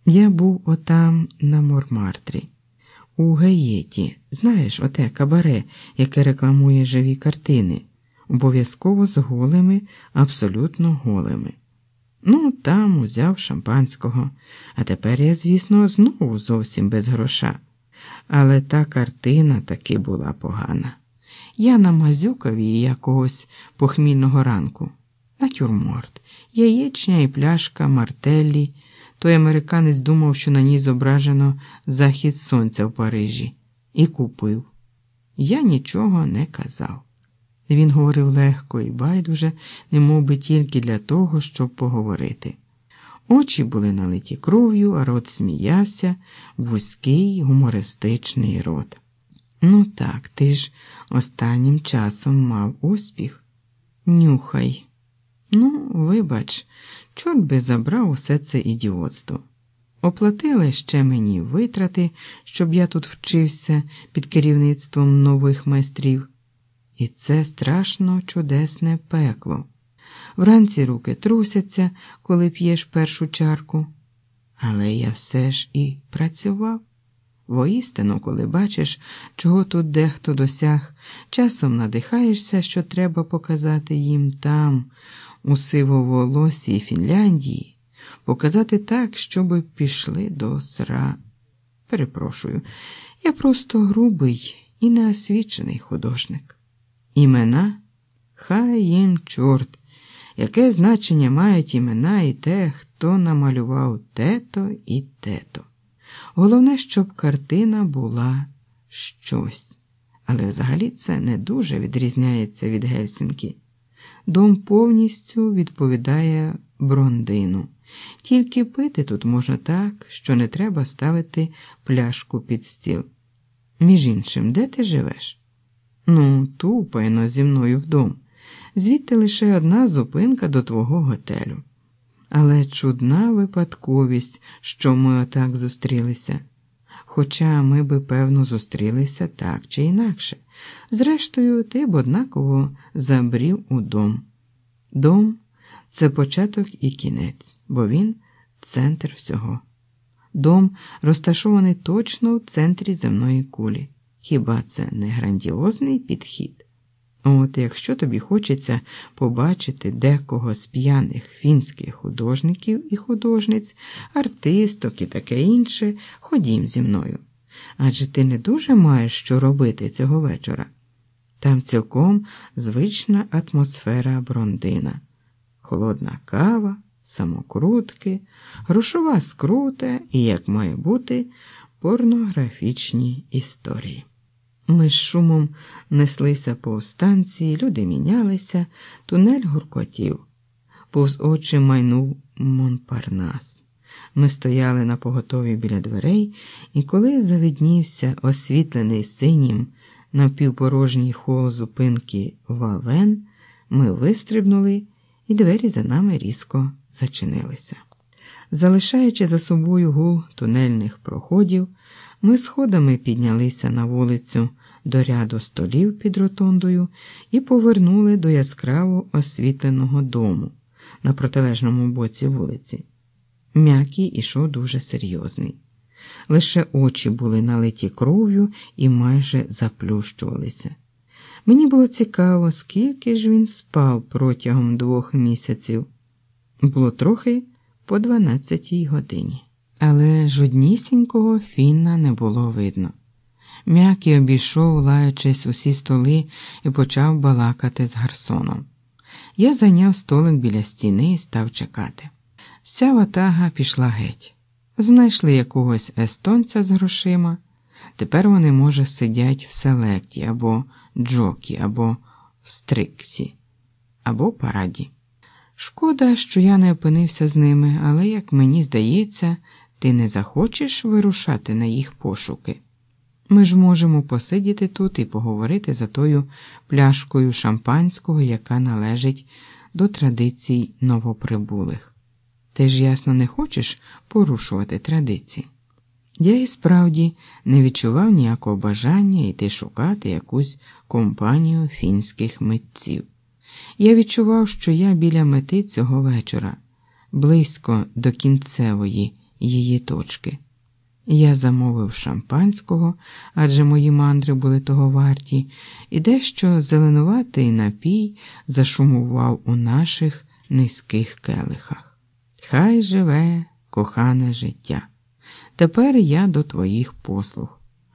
Я був отам на Монмартрі, у Гаєті, знаєш, оте кабаре, яке рекламує живі картини, обов'язково з голими, абсолютно голими. Ну, там узяв шампанського, а тепер я, звісно, знову зовсім без гроша. Але та картина таки була погана. Я намазюкав її якогось похмільного ранку. Натюрморт, яєчня і пляшка Мартеллі. Той американець думав, що на ній зображено захід сонця в Парижі. І купив. Я нічого не казав. Він говорив легко і байдуже, немовби тільки для того, щоб поговорити. Очі були налиті кров'ю, а рот сміявся, вузький, гумористичний рот. Ну так, ти ж останнім часом мав успіх. Нюхай. Ну, вибач, чорт би забрав усе це ідіотство. Оплатили ще мені витрати, щоб я тут вчився під керівництвом нових майстрів. І це страшно чудесне пекло. Вранці руки трусяться, коли п'єш першу чарку. Але я все ж і працював. Воістину, коли бачиш, чого тут дехто досяг, часом надихаєшся, що треба показати їм там, у сивоволосій Фінляндії, показати так, щоби пішли до сра. Перепрошую, я просто грубий і неосвічений художник. Імена? Хай їм чорт. Яке значення мають імена і те, хто намалював те-то і те-то. Головне, щоб картина була щось. Але взагалі це не дуже відрізняється від Гельсінкі. Дом повністю відповідає Брондину. Тільки пити тут можна так, що не треба ставити пляшку під стіл. Між іншим, де ти живеш? Ну, тупайно зі мною вдом. Звідти лише одна зупинка до твого готелю. Але чудна випадковість, що ми отак зустрілися. Хоча ми би, певно, зустрілися так чи інакше. Зрештою, ти б однаково забрів у дом. Дом – це початок і кінець, бо він – центр всього. Дом розташований точно в центрі земної кулі. Хіба це не грандіозний підхід? От якщо тобі хочеться побачити декого з п'яних фінських художників і художниць, артисток і таке інше, ходім зі мною. Адже ти не дуже маєш що робити цього вечора. Там цілком звична атмосфера Брондина. Холодна кава, самокрутки, грошова скрута і, як має бути, порнографічні історії. Ми з шумом неслися по станції, люди мінялися, тунель гуркотів. Повз очі майнув Монпарнас. Ми стояли на поготові біля дверей, і коли завиднівся освітлений синім напівпорожній хол зупинки Вавен, ми вистрибнули, і двері за нами різко зачинилися. Залишаючи за собою гул тунельних проходів, ми сходами піднялися на вулицю до ряду столів під ротондою і повернули до яскраво освітленого дому на протилежному боці вулиці. М'який ішов дуже серйозний. Лише очі були налиті кров'ю і майже заплющувалися. Мені було цікаво, скільки ж він спав протягом 2 місяців. Було трохи по 12-й годині. Але жоднісінького Фінна не було видно. М'який обійшов, лаючись, усі столи і почав балакати з гарсоном. Я зайняв столик біля стіни і став чекати. Вся ватага пішла геть. Знайшли якогось естонця з грошима. Тепер вони, може, сидять в селекті, або джокі, або в стриксі, або параді. Шкода, що я не опинився з ними, але, як мені здається, ти не захочеш вирушати на їх пошуки. Ми ж можемо посидіти тут і поговорити за тою пляшкою шампанського, яка належить до традицій новоприбулих. Ти ж, ясно, не хочеш порушувати традиції. Я і справді не відчував ніякого бажання йти шукати якусь компанію фінських митців. Я відчував, що я біля мети цього вечора, близько до кінцевої її точки. Я замовив шампанського, адже мої мандри були того варті, і дещо зеленуватий напій зашумував у наших низьких келихах. Хай живе кохане життя. Тепер я до твоїх послуг.